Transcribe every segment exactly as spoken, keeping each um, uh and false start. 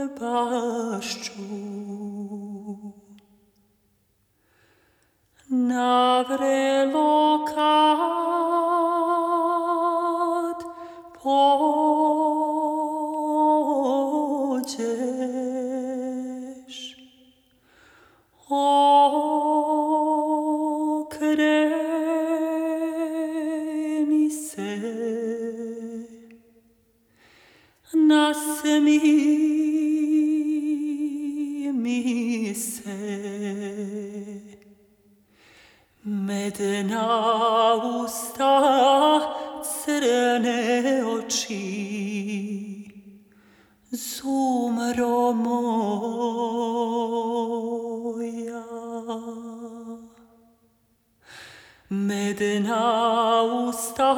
bašću. Na vrelo kad pođeš, okreni se, nasmij mi se. Medena usta, crne oči, zumro moja. Medena usta,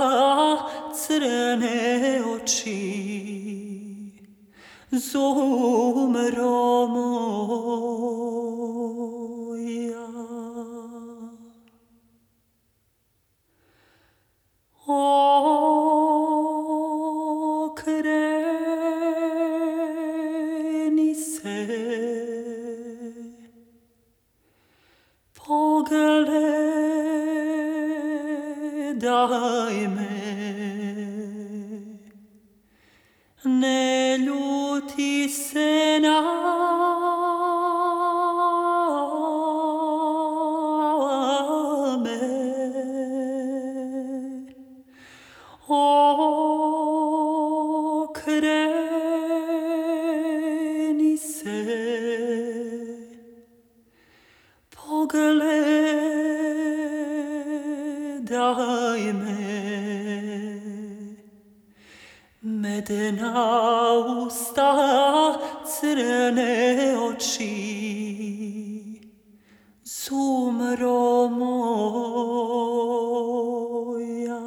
crne oči, zumro moja. Okreni se, pogledaj me, ne ljuti se na me. Okreni se, pogledaj me, medena usta, crne oči, zumro moja.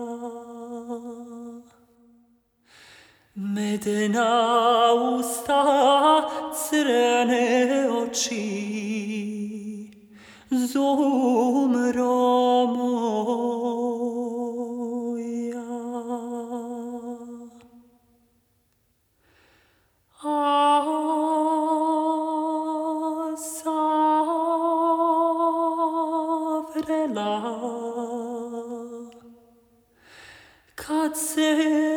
Medena usta, crne oči, zumro moja. A zavrela kad se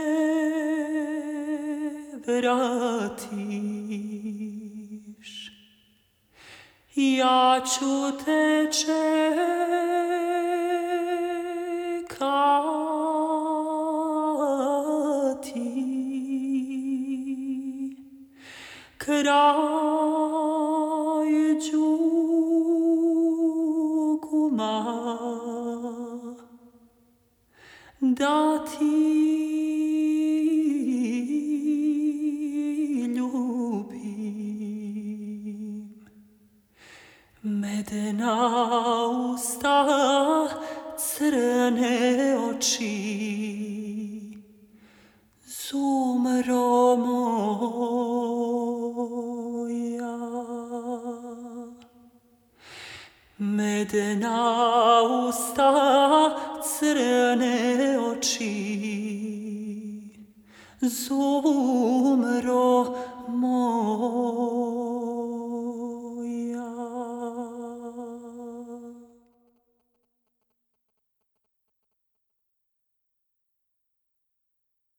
vratiš, ja ću te čekati kraj džuguma, da ti medena usta, crne oči, zumro moja. Medena usta, crne oči, zumro